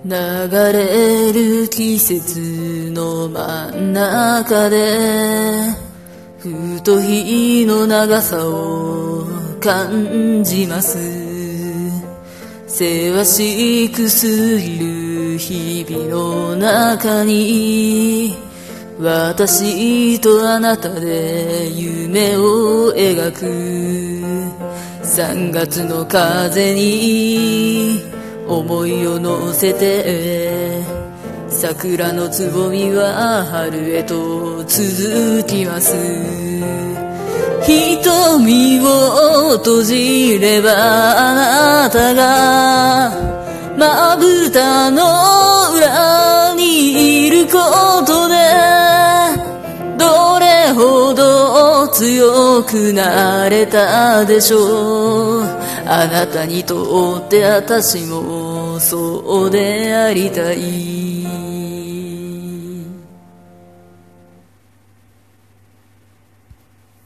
流れる季節の真ん中でふと日の長さを感じます。せわしく過ぎる日々の中に私とあなたで夢を描く。3月の風に思いを乗せて桜のつぼみは春へと続きます。瞳を閉じればあなたがまぶたの裏にいることでどれほど強くなれたでしょう。あなたにとって私もそうでありたい。